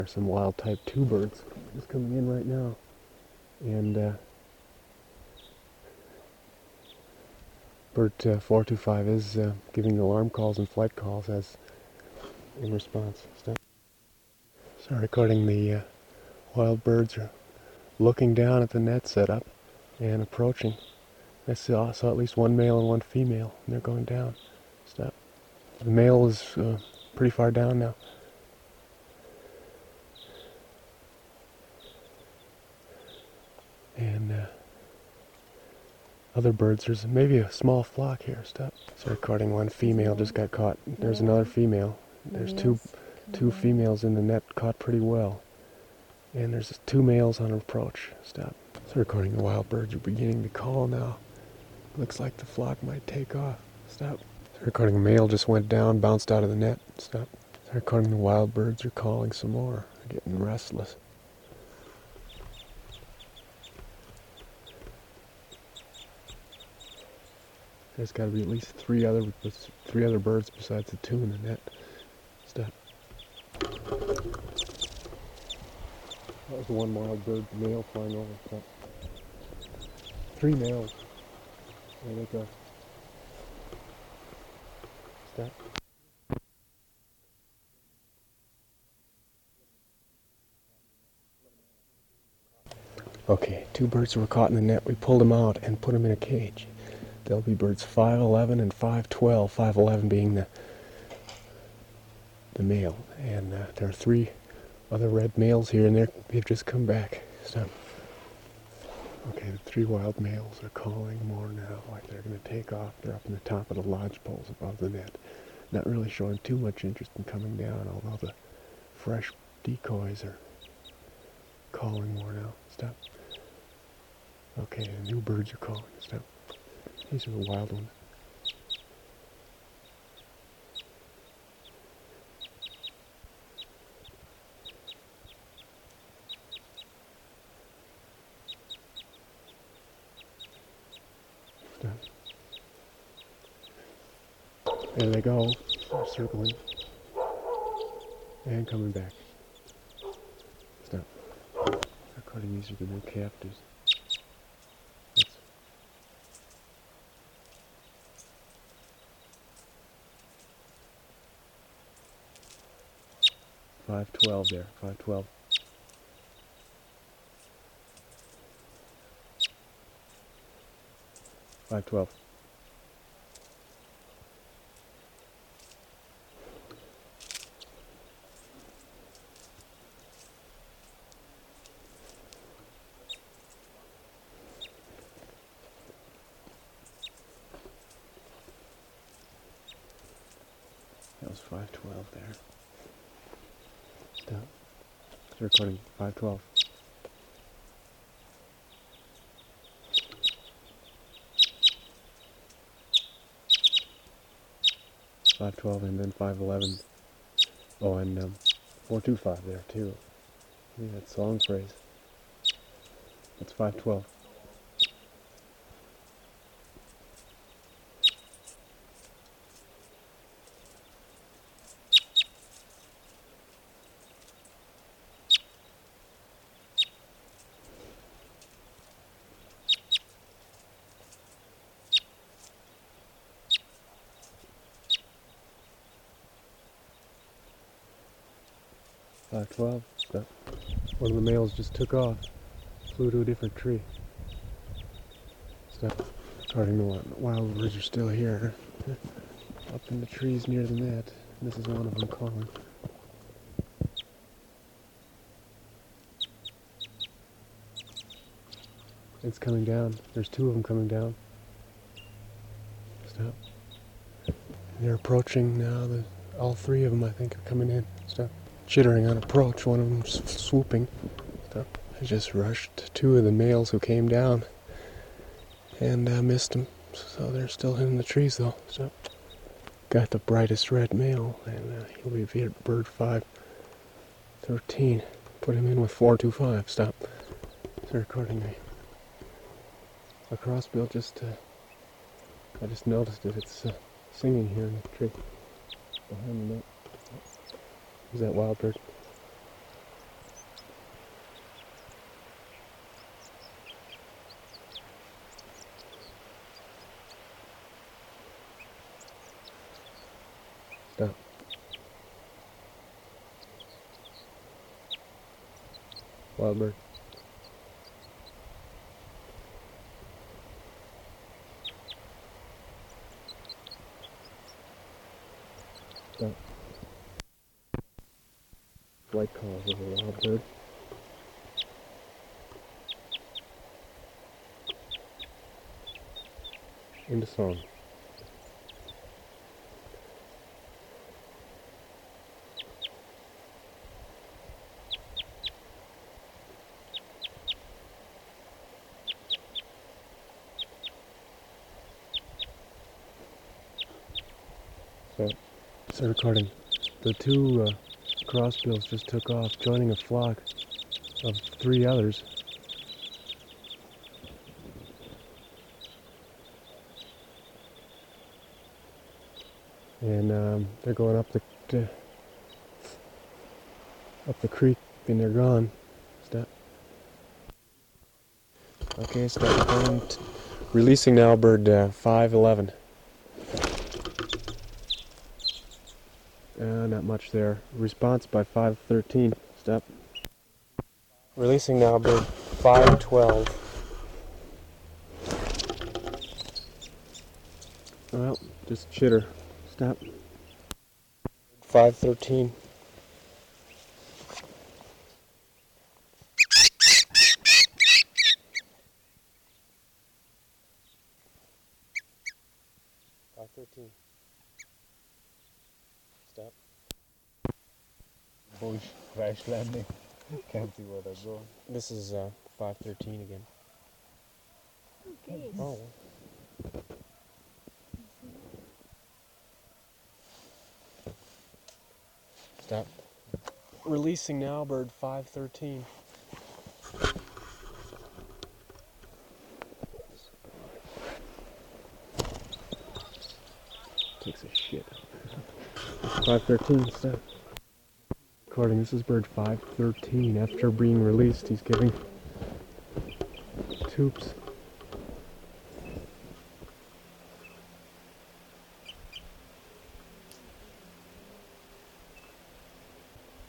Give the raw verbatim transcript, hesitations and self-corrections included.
There's some wild type two birds just coming in right now. And uh, bird uh, four two five is uh, giving alarm calls and flight calls as in response. Stop. So recording the uh, wild birds are looking down at the net setup and approaching. I saw, saw at least one male and one female, and they're going down. Stop. The male is uh, pretty far down now. And uh, other birds, there's maybe a small flock here. Stop. So recording one female just got caught. There's another female. There's two two females in the net caught pretty well. And there's two males on approach. Stop. So recording the wild birds are beginning to call now. Looks like the flock might take off. Stop. So recording a male just went down, bounced out of the net. Stop. So recording the wild birds are calling some more. They're getting restless. There's got to be at least three other three other birds besides the two in the net. Stop. That was the one wild bird male flying over. Stop. Three males. There they go. Stop. Okay, two birds were caught in the net. We pulled them out and put them in a cage. They'll be birds five eleven and five twelve. five eleven being the the male. And uh, there are three other red males here, and they're, they've just come back. Stop. Okay, the three wild males are calling more now, like they're going to take off. They're up in the top of the lodge poles above the net. Not really showing too much interest in coming down, although the fresh decoys are calling more now. Stop. Okay, the new birds are calling. Stop. These are the wild ones. Stop. There they go. They're circling. And coming back. Stop. Recording these are the new captives. That's five twelve there. five twelve. five twelve. That was five twelve there. Stop. It's recording five twelve. five twelve and then five eleven. Oh, and um, four two five there too. Yeah, that song phrase. That's five twelve. five twelve. Stop. One of the males just took off. Flew to a different tree. Stop. Recording the wild birds are still here. Up in the trees near the net. This is one of them calling. It's coming down. There's two of them coming down. Stop. They're approaching now. The, all three of them, I think, are coming in. Stop. Chittering on approach. One of them's swooping. Stop. I just rushed two of the males who came down and uh, missed them. So they're still in the trees, though. Stop. Got the brightest red male, and uh, he'll be bird five thirteen. Put him in with four two five. Stop. It's recording a, a crossbill. Just, uh, I just noticed it. It's uh, singing here in the tree behind the net. Is that wild bird? Wild bird. That flight calls of a wild bird. Into song. So, start recording. The two uh, crossbills just took off, joining a flock of three others. And um, they're going up the uh, up the creek, and they're gone. Step. Okay, step recording. Releasing now, bird uh, five eleven. Uh, not much there. Response by five thirteen. Step. Releasing now, bird five twelve. Well, just chitter. Stop. five thirteen. five thirteen. Stop. Bush crash landing. Can't see where they're going. This is uh, five thirteen again. Okay. Oh. Stop. Releasing now, bird five thirteen. Takes a shit. five thirteen, stop. Recording, this is bird five thirteen. After being released, he's giving toops.